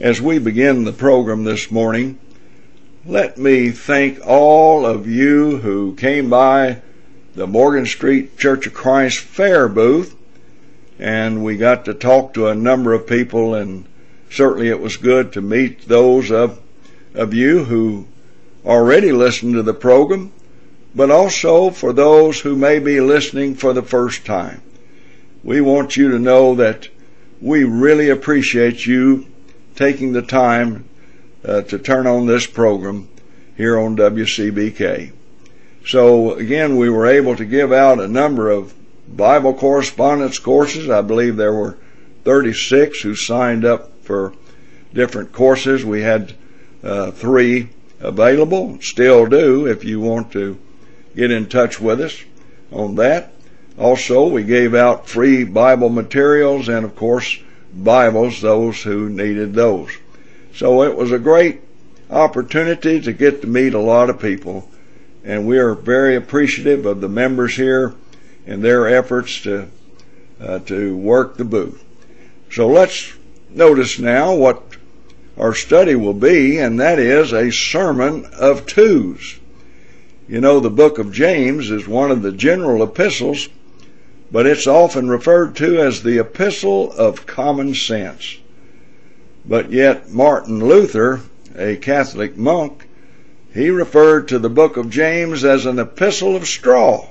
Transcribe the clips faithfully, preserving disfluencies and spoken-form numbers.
As we begin the program this morning, let me thank all of you who came by the Morgan Street Church of Christ Fair booth, and we got to talk to a number of people, and certainly it was good to meet those of, of you who already listened to the program, but also for those who may be listening for the first time. We want you to know that we really appreciate you taking the time uh, to turn on this program here on W C B K. So again, we were able to give out a number of Bible correspondence courses. I believe there were thirty-six who signed up for different courses. We had uh, three available, still do, if you want to get in touch with us on that. Also, we gave out free Bible materials and, of course, Bibles, those who needed those. So it was a great opportunity to get to meet a lot of people, and we are very appreciative of the members here and their efforts to uh, to work the booth. So let's notice now what our study will be, and that is a sermon of twos. You know, the book of James is one of the general epistles, but it's often referred to as the epistle of common sense. But yet Martin Luther, a Catholic monk, he referred to the book of James as an epistle of straw,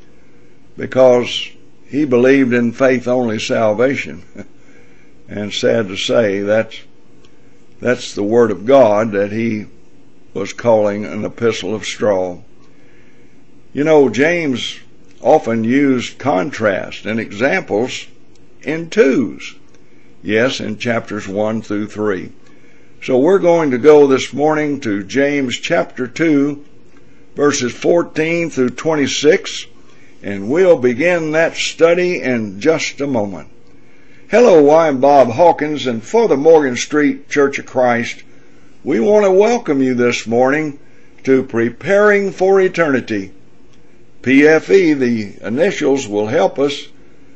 because he believed in faith-only salvation. And sad to say, that's, that's the Word of God that he was calling an epistle of straw. You know, James often used contrast and examples in twos. Yes, in chapters one through three. So we're going to go this morning to James chapter two, verses fourteen through twenty-six, and we'll begin that study in just a moment. Hello, I'm Bob Hawkins, and for the Morgan Street Church of Christ, we want to welcome you this morning to Preparing for Eternity. P F E, the initials, will help us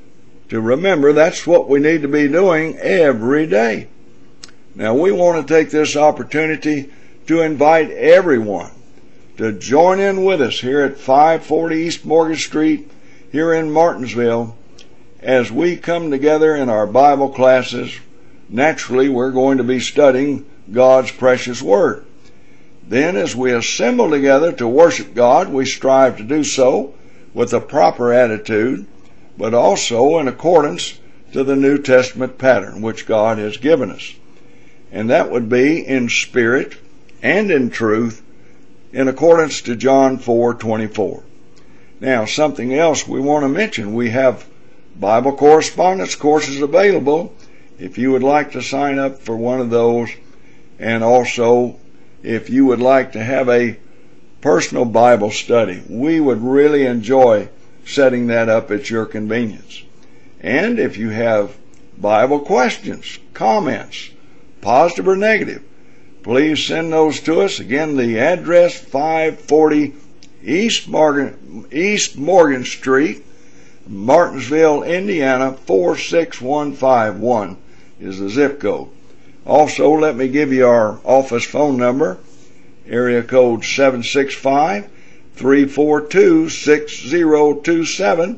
to remember that's what we need to be doing every day. Now, we want to take this opportunity to invite everyone to join in with us here at five forty East Morgan Street here in Martinsville as we come together in our Bible classes. Naturally, we're going to be studying God's precious Word. Then, as we assemble together to worship God, we strive to do so with a proper attitude, but also in accordance to the New Testament pattern which God has given us. And that would be in spirit and in truth, in accordance to John four twenty-four. Now, something else we want to mention. We have Bible correspondence courses available if you would like to sign up for one of those, and also if you would like to have a personal Bible study. We would really enjoy setting that up at your convenience. And if you have Bible questions, comments, positive or negative, please send those to us. Again, the address, five forty East Morgan, East Morgan Street, Martinsville, Indiana, four six one five one is the zip code. Also, let me give you our office phone number, area code seven six five, three four two, six zero two seven.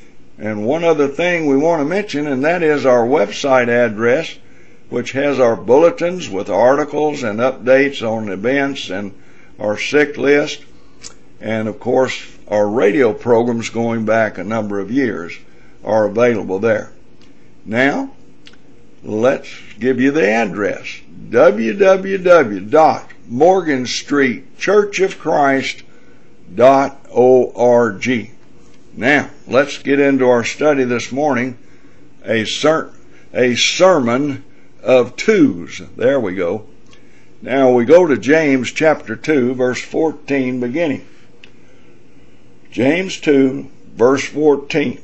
And one other thing we want to mention, and that is our website address, which has our bulletins with articles and updates on events and our sick list, and of course our radio programs going back a number of years are available there. Now, let's give you the address, w w w dot morgan street church of christ dot org. Now, let's get into our study this morning, a, ser- a sermon of twos. There we go. Now we go to James chapter two, verse fourteen beginning. James two, verse fourteen.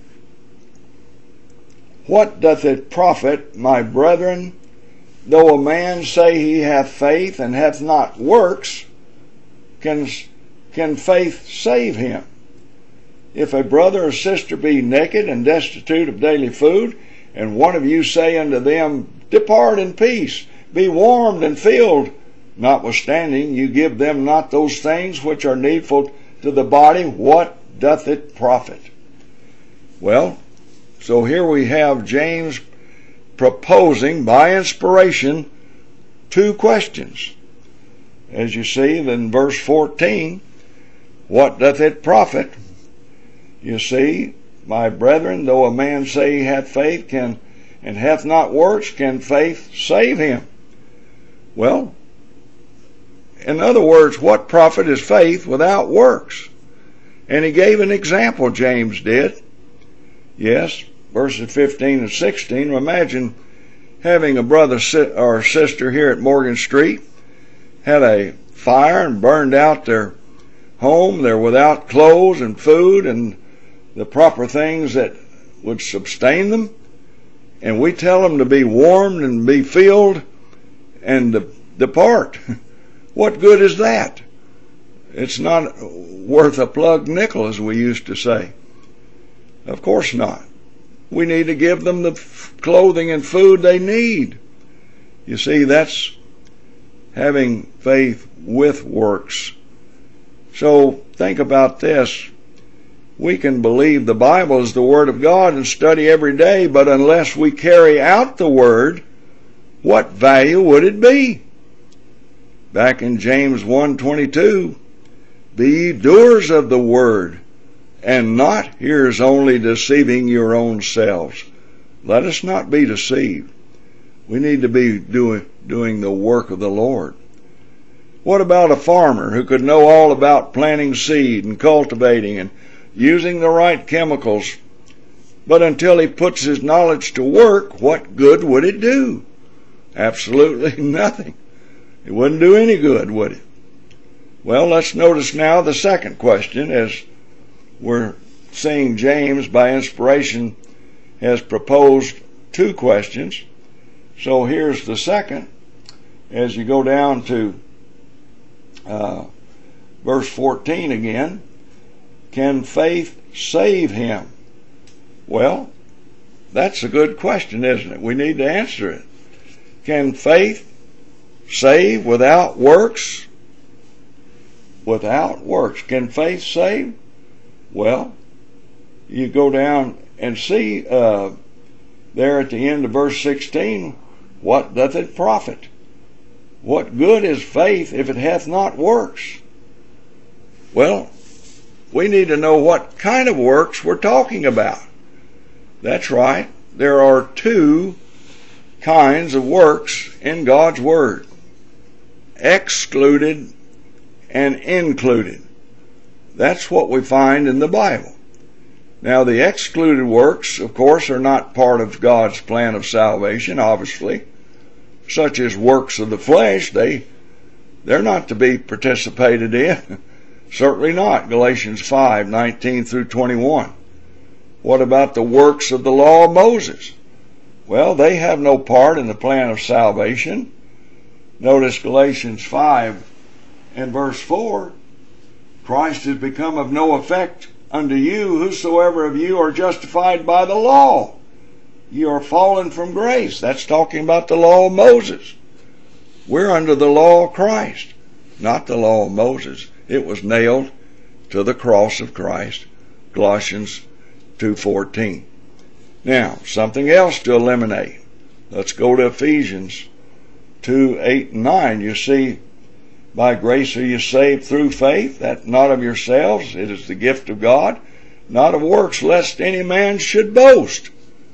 What doth it profit, my brethren, though a man say he hath faith and hath not works? Can, can faith save him? If a brother or sister be naked and destitute of daily food, and one of you say unto them, Depart in peace, be warmed and filled. Notwithstanding, you give them not those things which are needful to the body. What doth it profit? Well, so here we have James proposing by inspiration two questions. As you see in verse fourteen, what doth it profit? You see, my brethren, though a man say he hath faith can and hath not works, can faith save him? Well, in other words, what profit is faith without works? And he gave an example, James did. Yes, verses fifteen and sixteen. Imagine having a brother or sister here at Morgan Street, had a fire and burned out their home. They're without clothes and food and the proper things that would sustain them. And we tell them to be warmed and be filled and to depart. What good is that? It's not worth a plugged nickel, as we used to say. Of course not. We need to give them the clothing and food they need. You see, that's having faith with works. So think about this. We can believe the Bible is the Word of God and study every day, but unless we carry out the Word, what value would it be? Back in James one twenty-two, be ye doers of the Word, and not hearers only, deceiving your own selves. Let us not be deceived. We need to be doing, doing the work of the Lord. What about a farmer who could know all about planting seed and cultivating and using the right chemicals, but until he puts his knowledge to work, what good would it do? Absolutely nothing. It wouldn't do any good, would it? Well, let's notice now the second question, as we're seeing James, by inspiration, has proposed two questions. So here's the second. As you go down to uh, verse fourteen again, can faith save him? Well, that's a good question, isn't it? We need to answer it. Can faith save without works? Without works. Can faith save? Well, you go down and see uh, there at the end of verse sixteen, what doth it profit? What good is faith if it hath not works? Well, we need to know what kind of works we're talking about. That's right. There are two kinds of works in God's Word. Excluded and included. That's what we find in the Bible. Now, the excluded works, of course, are not part of God's plan of salvation, obviously. Such as works of the flesh, they, they're not to be participated in. Certainly not. Galatians five, nineteen through twenty-one. What about the works of the law of Moses? Well, they have no part in the plan of salvation. Notice Galatians five and verse four. Christ is become of no effect unto you, whosoever of you are justified by the law. You are fallen from grace. That's talking about the law of Moses. We're under the law of Christ, not the law of Moses. It was nailed to the cross of Christ. Colossians two fourteen. Now, something else to eliminate. Let's go to Ephesians two, eight, and nine. You see, by grace are you saved through faith, that not of yourselves, it is the gift of God, not of works, lest any man should boast.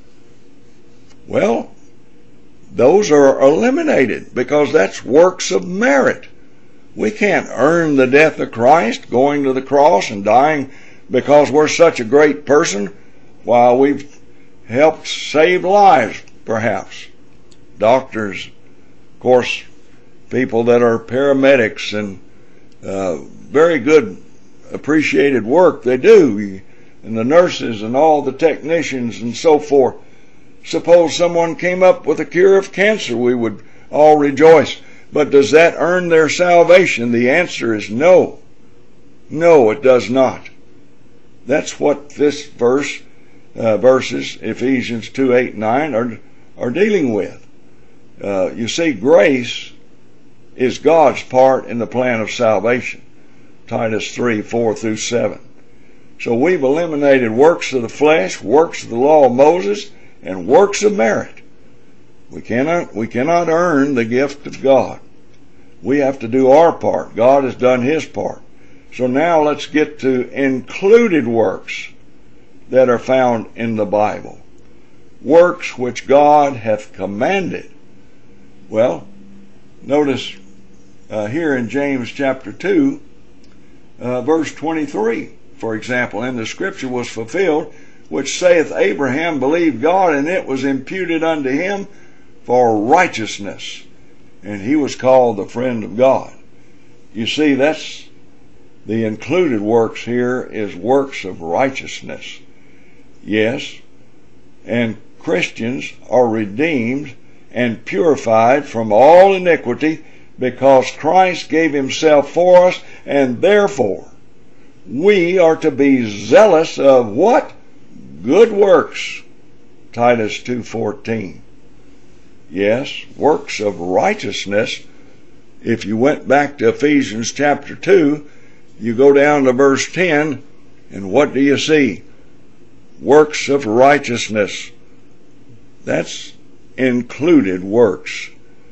Well, those are eliminated because that's works of merit. We can't earn the death of Christ, going to the cross and dying because we're such a great person, while we've helped save lives, perhaps. Doctors, of course, people that are paramedics, and uh, very good, appreciated work they do, and the nurses and all the technicians and so forth. Suppose someone came up with a cure of cancer, we would all rejoice. But does that earn their salvation? The answer is no. No, it does not. That's what this verse, uh, verses, Ephesians two, eight, nine, are, are dealing with. Uh, you see, grace is God's part in the plan of salvation. Titus three, four through seven. So we've eliminated works of the flesh, works of the law of Moses, and works of merit. We cannot, we cannot earn the gift of God. We have to do our part. God has done His part. So now let's get to included works that are found in the Bible. Works which God hath commanded. Well, notice uh, here in James chapter two, uh, verse twenty-three, for example, and the scripture was fulfilled, which saith, Abraham believed God, and it was imputed unto him for righteousness, and he was called the friend of God. You see, that's the included works here is works of righteousness. Yes, and Christians are redeemed and purified from all iniquity because Christ gave Himself for us, and therefore we are to be zealous of what? Good works. Titus two fourteen. Yes, works of righteousness. If you went back to Ephesians chapter two, you go down to verse ten, and what do you see? Works of righteousness. That's included works.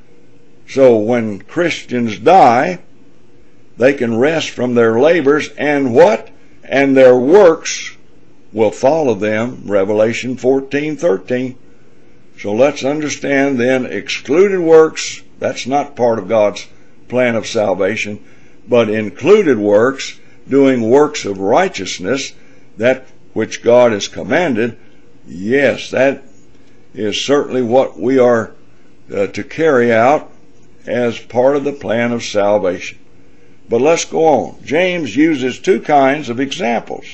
So when Christians die, they can rest from their labors, and what? And their works will follow them. Revelation fourteen thirteen. So let's understand then, excluded works, that's not part of God's plan of salvation, but included works, doing works of righteousness, that which God has commanded, yes, that is certainly what we are uh, to carry out as part of the plan of salvation. But let's go on. James uses two kinds of examples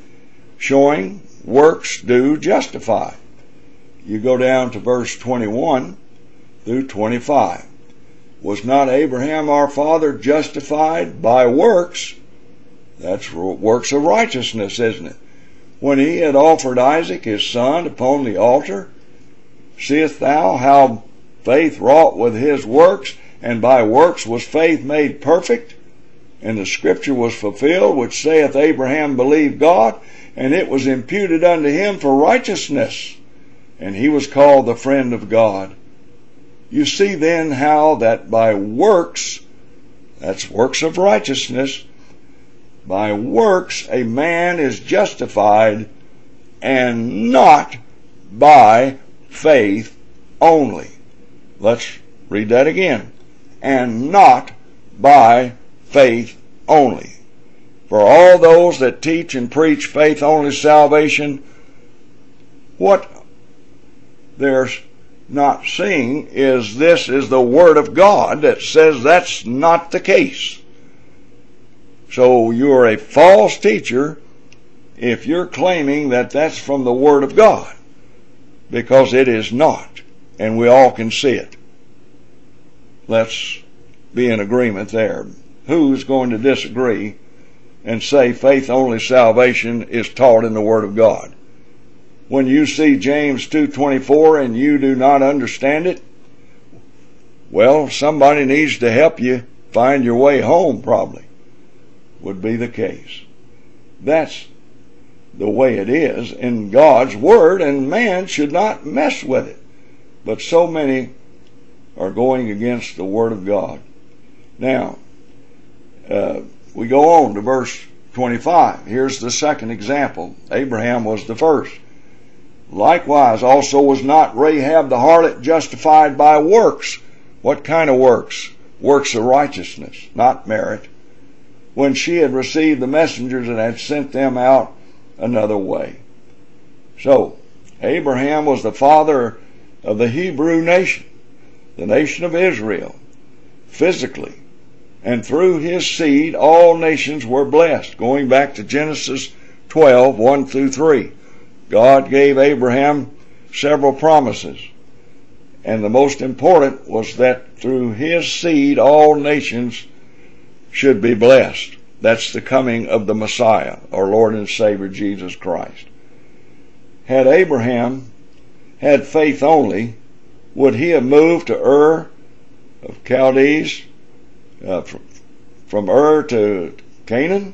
showing works do justify. You go down to verse twenty-one through twenty-five. Was not Abraham our father justified by works? That's works of righteousness, isn't it? When he had offered Isaac his son upon the altar, seest thou how faith wrought with his works, and by works was faith made perfect? And the scripture was fulfilled, which saith, Abraham believed God, and it was imputed unto him for righteousness, and he was called the friend of God. You see then how that by works, that's works of righteousness, by works a man is justified, and not by faith only. Let's read that again. And not by faith only. For all those that teach and preach faith only salvation, what they're not seeing is this is the Word of God that says that's not the case. So you're a false teacher if you're claiming that that's from the Word of God, because it is not, and we all can see it. Let's be in agreement there. Who's going to disagree and say faith only salvation is taught in the Word of God? When you see James two twenty-four and you do not understand it, well, somebody needs to help you find your way home, probably, would be the case. That's the way it is in God's Word, and man should not mess with it. But so many are going against the Word of God. Now, uh, we go on to verse twenty-five. Here's the second example. Abraham was the first. Likewise also was not Rahab the harlot justified by works. What kind of works? Works of righteousness, not merit. When she had received the messengers and had sent them out another way. So, Abraham was the father of the Hebrew nation, the nation of Israel, physically. And through his seed all nations were blessed. Going back to Genesis twelve, one through three. God gave Abraham several promises. And the most important was that through his seed all nations should be blessed. That's the coming of the Messiah, our Lord and Savior Jesus Christ. Had Abraham had faith only, would he have moved to Ur of Chaldees, uh, from, from Ur to Canaan?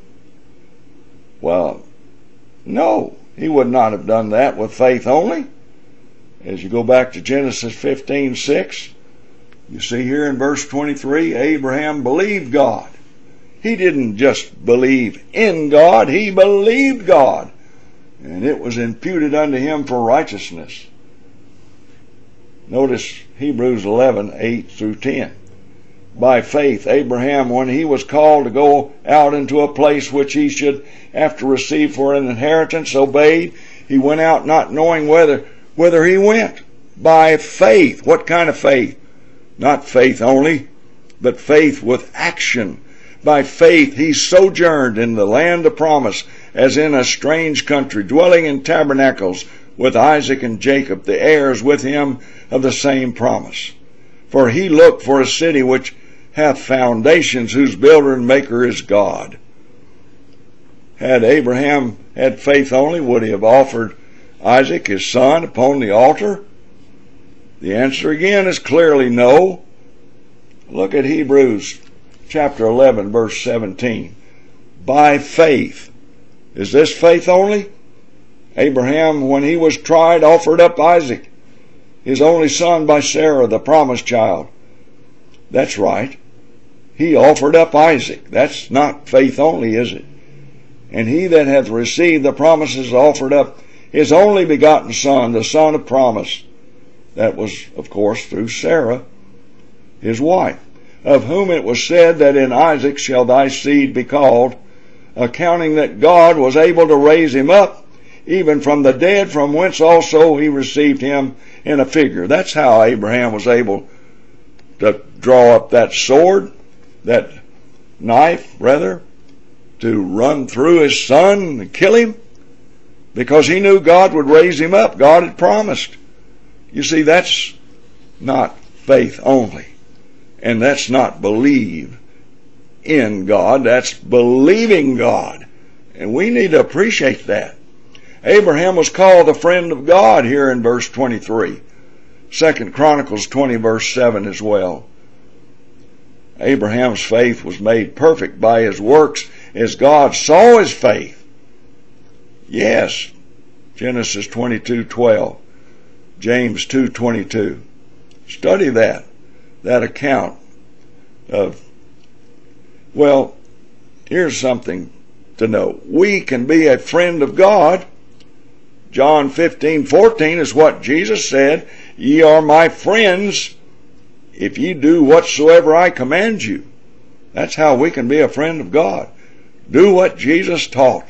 Well, no, he would not have done that with faith only. As you go back to Genesis fifteen six, you see here in verse twenty-three, Abraham believed God. He didn't just believe in God, he believed God, and it was imputed unto him for righteousness. Notice Hebrews eleven eight through ten. By faith, Abraham, when he was called to go out into a place which he should have to receive for an inheritance, obeyed. He went out not knowing whether, whither he went. By faith. What kind of faith? Not faith only, but faith with action. By faith he sojourned in the land of promise, as in a strange country, dwelling in tabernacles with Isaac and Jacob, the heirs with him of the same promise. For he looked for a city which hath foundations, whose builder and maker is God. Had Abraham had faith only, would he have offered Isaac his son upon the altar? The answer again is clearly no. Look at Hebrews chapter eleven, verse seventeen. By faith. Is this faith only? Abraham, when he was tried, offered up Isaac, his only son by Sarah, the promised child. That's right. He offered up Isaac. That's not faith only, is it? And he that hath received the promises offered up his only begotten son, the son of promise. That was, of course, through Sarah, his wife, of whom it was said that in Isaac shall thy seed be called, accounting that God was able to raise him up, even from the dead, from whence also he received him in a figure. That's how Abraham was able to draw up that sword, that knife, rather, to run through his son and kill him, because he knew God would raise him up. God had promised. You see, that's not faith only, and that's not believe in God. That's believing God, and we need to appreciate that. Abraham was called the friend of God here in verse twenty-three. Second Chronicles twenty verse seven as well. Abraham's faith was made perfect by his works as God saw his faith. Yes, Genesis twenty-two twelve, James two twenty-two. Study that, that account of, well, here's something to know. We can be a friend of God. John fifteen fourteen is what Jesus said, ye are my friends if ye do whatsoever I command you. That's how we can be a friend of God. Do what Jesus taught.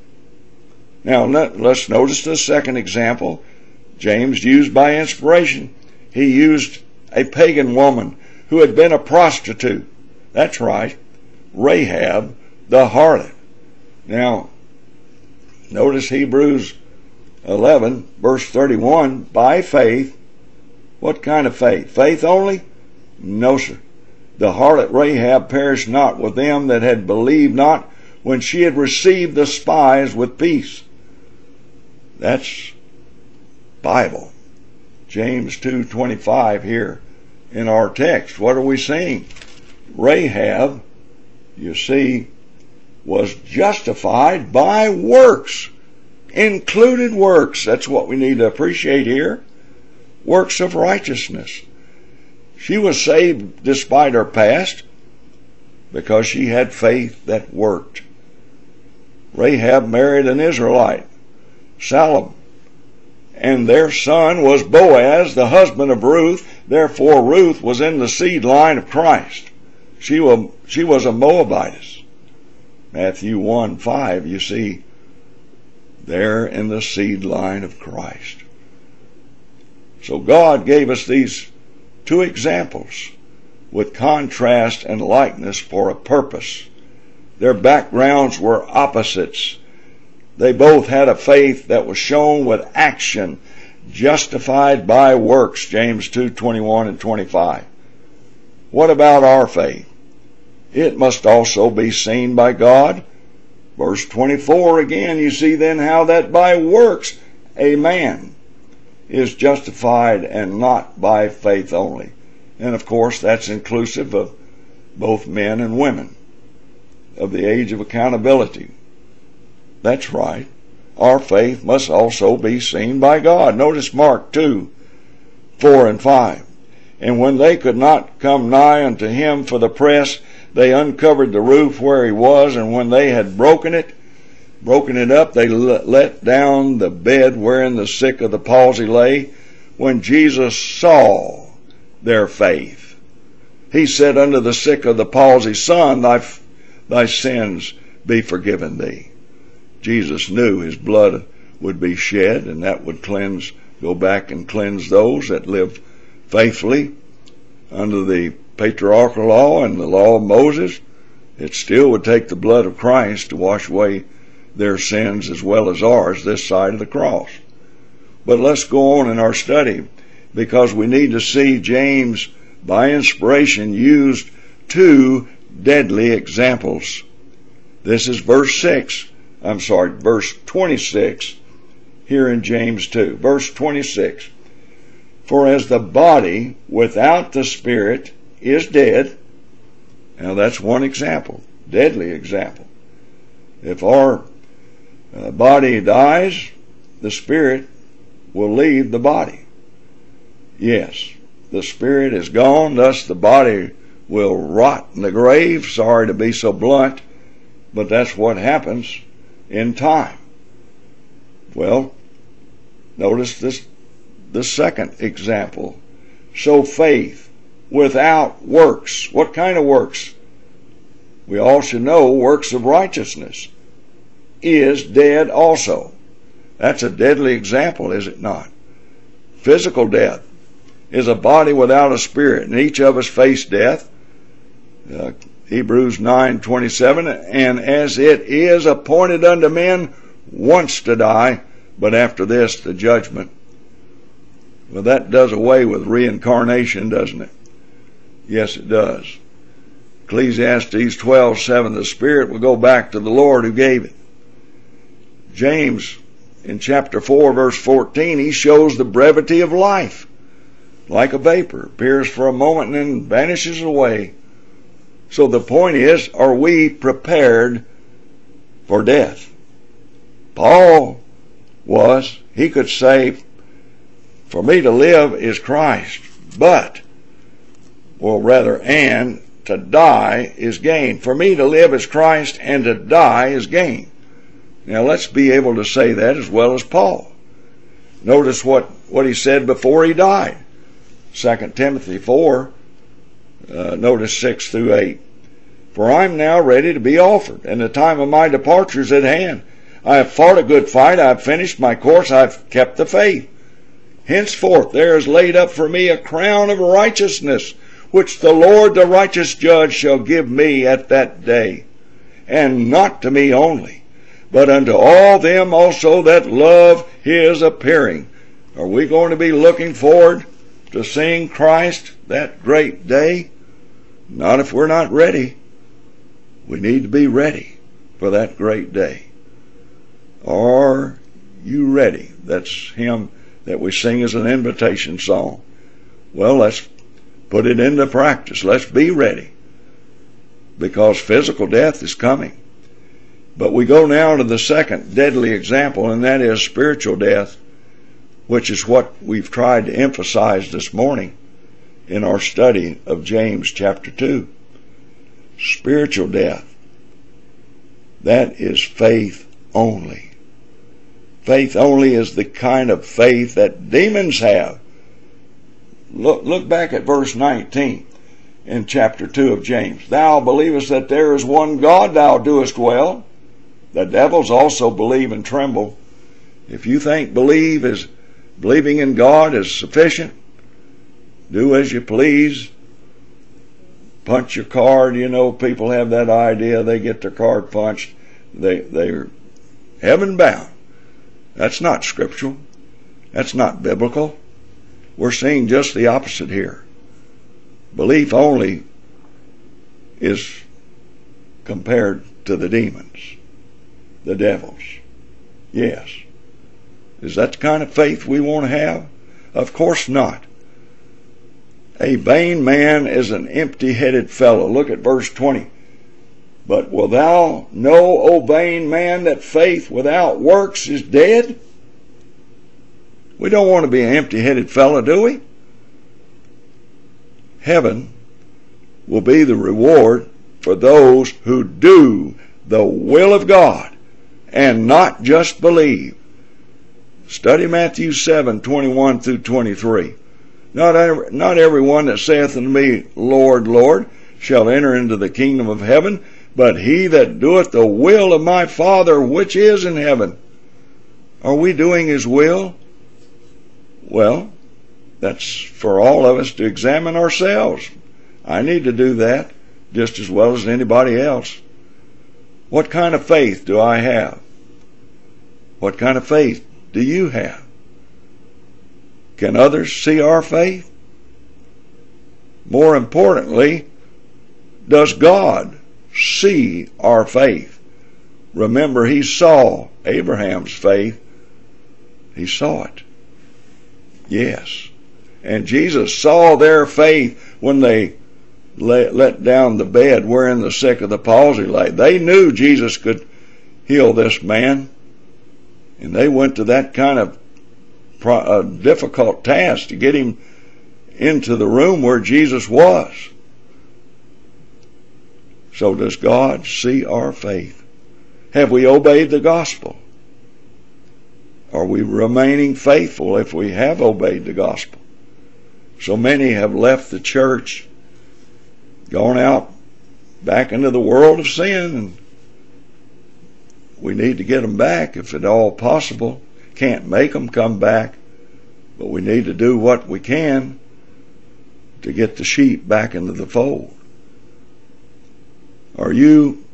Now let's notice the second example James used by inspiration. He used a pagan woman who had been a prostitute. That's right, Rahab the harlot. Now, notice Hebrews eleven, verse thirty-one, by faith. What kind of faith? Faith only? No, sir. The harlot Rahab perished not with them that had believed not, when she had received the spies with peace. That's Bible. James two twenty-five here in our text. What are we seeing? Rahab, you see, was justified by works. Included works. That's what we need to appreciate here. Works of righteousness. She was saved despite her past because she had faith that worked. Rahab married an Israelite, Salem, and their son was Boaz, the husband of Ruth. Therefore Ruth was in the seed line of Christ. She was, she was a Moabitess. Matthew one five, you see, there in the seed line of Christ. So God gave us these two examples with contrast and likeness for a purpose. Their backgrounds were opposites. They both had a faith that was shown with action, justified by works, James two twenty-one and twenty-five. What about our faith? It must also be seen by God. Verse twenty-four again, you see then how that by works a man is justified and not by faith only. And of course, that's inclusive of both men and women, of the age of accountability. That's right. Our faith must also be seen by God. Notice Mark two, four and five. And when they could not come nigh unto him for the press, they uncovered the roof where he was, and when they had broken it, broken it up, they let down the bed wherein the sick of the palsy lay. When Jesus saw their faith, he said unto the sick of the palsy, Son, thy, thy sins be forgiven thee. Jesus knew his blood would be shed, and that would cleanse, go back and cleanse those that lived faithfully under the patriarchal law and the law of Moses. It still would take the blood of Christ to wash away their sins as well as ours this side of the cross. But let's go on in our study, because we need to see James, by inspiration, used two deadly examples. This is verse six. I'm sorry, verse twenty-six here in James two. Verse twenty-six. For as the body without the spirit is dead. Now that's one example, deadly example. If our uh, body dies, the spirit will leave the body. Yes, the spirit is gone, thus the body will rot in the grave. Sorry to be so blunt, but that's what happens in time. Well, notice this, the second example. So faith without works. What kind of works? We all should know works of righteousness is dead also. That's a deadly example, is it not? Physical death is a body without a spirit, and each of us face death. Uh, Hebrews nine twenty-seven, and as it is appointed unto men once to die, but after this the judgment. Well, that does away with reincarnation, doesn't it? Yes, it does. Ecclesiastes twelve seven, the spirit will go back to the Lord who gave it. James, in chapter four, verse fourteen, he shows the brevity of life. Like a vapor, appears for a moment and then vanishes away. So the point is, are we prepared for death? Paul was. He could say, for me to live is Christ, but, or rather, and to die is gain. For me to live is Christ, and to die is gain. Now let's be able to say that as well as Paul. Notice what, what he said before he died. Second Timothy four, uh, notice six through eight. For I am now ready to be offered, and the time of my departure is at hand. I have fought a good fight, I have finished my course, I have kept the faith. Henceforth there is laid up for me a crown of righteousness, which the Lord the righteous judge shall give me at that day. And not to me only, but unto all them also that love his appearing. Are we going to be looking forward to seeing Christ that great day? Not if we're not ready. We need to be ready for that great day. Are you ready? That's hymn that we sing as an invitation song. Well, let's put it into practice. Let's be ready, because physical death is coming. But we go now to the second deadly example, and that is spiritual death, which is what we've tried to emphasize this morning in our study of James chapter two. Spiritual death. That is faith only. Faith only is the kind of faith that demons have. Look, look back at verse nineteen in chapter two of James. Thou believest that there is one God, thou doest well. The devils also believe and tremble. If you think believe is believing in God is sufficient, do as you please. Punch your card. You know, people have that idea. They get their card punched. They, they're heaven bound. That's not scriptural. That's not biblical. We're seeing just the opposite here. Belief only is compared to the demons, the devils. Yes. Is that the kind of faith we want to have? Of course not. A vain man is an empty-headed fellow. Look at verse twenty. But wilt thou know, O vain man, that faith without works is dead? We don't want to be an empty-headed fellow, do we? Heaven will be the reward for those who do the will of God and not just believe. Study Matthew seven, twenty-one through twenty-three. Not every, not everyone that saith unto me, Lord, Lord, shall enter into the kingdom of heaven, but he that doeth the will of my Father which is in heaven. Are we doing his will? Well, that's for all of us to examine ourselves. I need to do that just as well as anybody else. What kind of faith do I have? What kind of faith do you have? Can others see our faith? More importantly, does God see our faith? Remember, he saw Abraham's faith. He saw it. Yes. And Jesus saw their faith when they let down the bed wherein the sick of the palsy lay. They knew Jesus could heal this man. And they went to that kind of a difficult task to get him into the room where Jesus was. So does God see our faith? Have we obeyed the gospel? Are we remaining faithful if we have obeyed the gospel? So many have left the church, gone out back into the world of sin, and we need to get them back if at all possible. Can't make them come back, but we need to do what we can to get the sheep back into the fold. Are you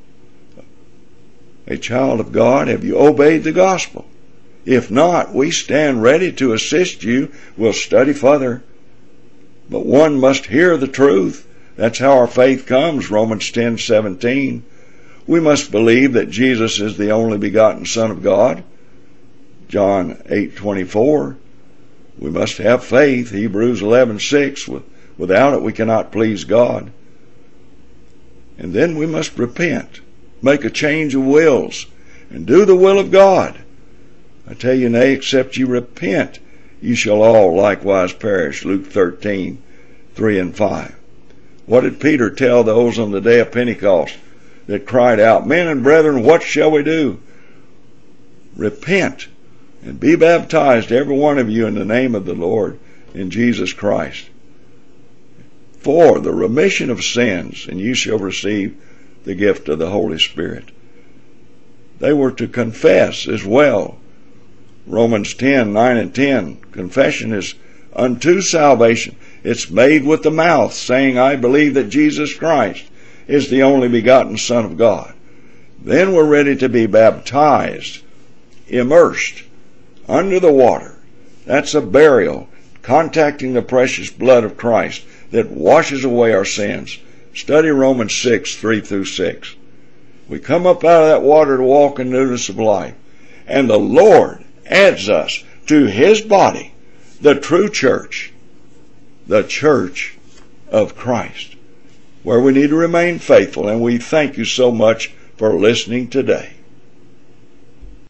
a child of God? Have you obeyed the gospel? If not, we stand ready to assist you. We'll study further. But one must hear the truth. That's how our faith comes, Romans ten seventeen. We must believe that Jesus is the only begotten Son of God, John eight twenty-four. We must have faith, Hebrews eleven six. Without it we cannot please God. And then we must repent, make a change of wills, and do the will of God. I tell you, nay, except you repent, you shall all likewise perish, Luke thirteen three and five. What did Peter tell those on the day of Pentecost that cried out, Men and brethren, what shall we do? Repent and be baptized, every one of you, in the name of the Lord, in Jesus Christ, for the remission of sins, and you shall receive the gift of the Holy Spirit. They were to confess as well. Romans ten nine and ten. Confession is unto salvation. It's made with the mouth, saying, I believe that Jesus Christ is the only begotten Son of God. Then we're ready to be baptized, immersed under the water. That's a burial, contacting the precious blood of Christ that washes away our sins. Study Romans six three through six. We come up out of that water to walk in newness of life. And the Lord adds us to his body, the true church, the church of Christ, where we need to remain faithful. And we thank you so much for listening today.